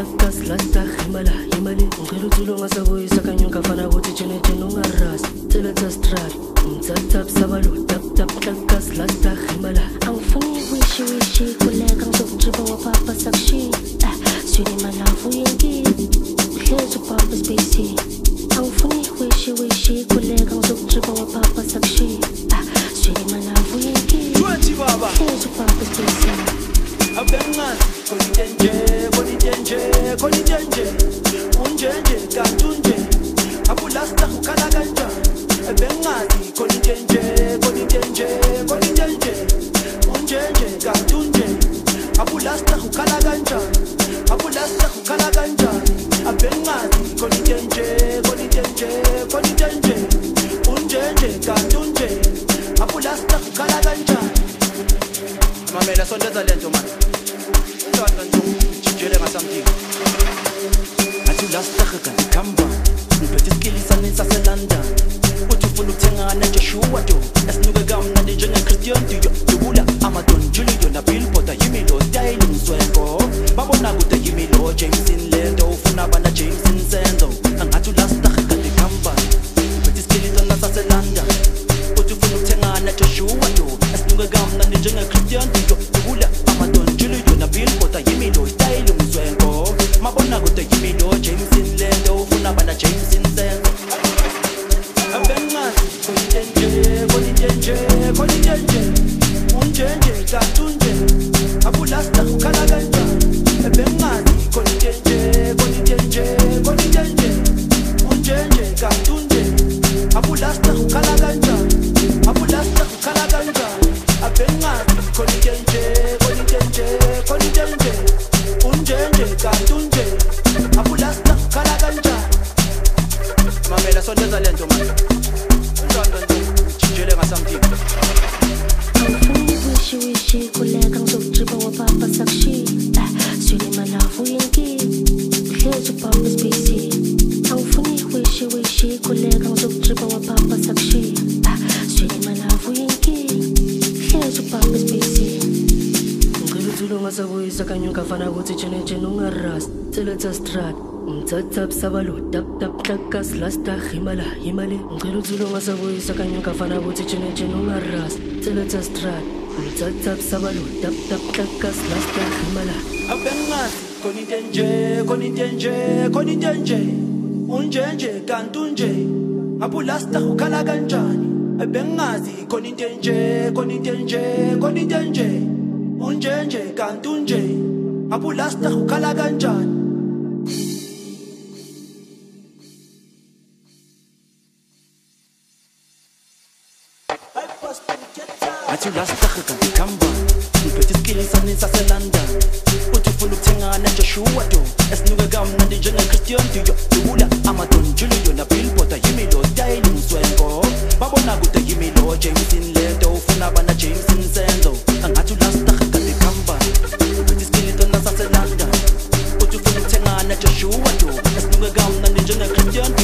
takas lasta himala himali ngicela uthule ngasaboyisa kanye ngafana ukuthi jene jene ungarasi tseletsa strati mtsatsap sabalo tap tap takas lasta himala angifuni wishi kuleka ngizokujiba wapapa sakshi swini malavu yengi uhlezi upapa spacey angifuni wishi kuleka ngizokujiba wapapa sakshi swini malavu yengi Twenty baba uhlezi upapa spacey abengazi konitenje unjenje kantunje abulasta ukhala kanjani abengazi konitenje unjenje kantunje abulasta ukhala kanjani abengazi konitenje unjenje kantunje abulasta ukhala kanjani mamela sondeza lento man jijele ngasamthini athi lasitagha kanti khamba ngiphethe isikilisa saselondon uthi ufuna ukuthengana Joshua do esinuke kamnandi njenge-Christian Dior dubula amadon Julio naBillboard ayimilo style umswenko babona kude yimilo Jameson lento ufuna bana Jameson Senzo angathi lasitagha kanti khamba ngiphethe isikilisa saselondon uthi ufuna ukuthengana Joshua do esinuke kamnandi njenge-Christian Dior dubula amadon Julio naBillboard ayimilo style umswenko mabona kude yimilo Jameson lento ufuna bana Jameson Senzo abengazi konitenje unjenje kantunje abulasta ukhala kanjani abengazi konitenje unjenje kantunje abulasta ukhala kanjani abengazi konitenje unjenje kantunje abulasta ukhala kanjani mamela sondeza lento man jijele ngasamthini angifuni wishi kuleka ngizokujiba wapapa sakshi swini malavu yengi uhlezi upapa spacey angifuni wishi kuleka ngizokujiba wapapa sakshi swini malavu yengi uhlezi upapa spacey ngicela uthule ngasaboyisa kanye ngafana ukuthi jene jene ungarasi tseletsa strati mtsatsap sabalo tap tap takas lasta himala himali ngicela uthule ngasaboyisa kanye ngafana ukuthi jene jene ungarasi tseletsa strati mtsatsap sabalo tap tap takas lasta himala abengazi konitenje unjenje kantunje abulasta ukhala kanjani abengazi konitenje unjenje kantunje abulasta ukhala kanjani athi lasitagha kanti khamba ngiphethe isikilisa saselondon uthi ufuna ukuthengana Joshua do esinuke kamnandi njenge-Christian Dior dubula amadon Julio naBillboard ayimilo style umswenko babona kude yimilo Jameson lento ufuna bana Jameson Senzo angathi lasitagha kanti khamba ngiphethe isikilisa saselondon uthi ufuna ukuthengana Joshua do esinuke kamnandi njenge-Christian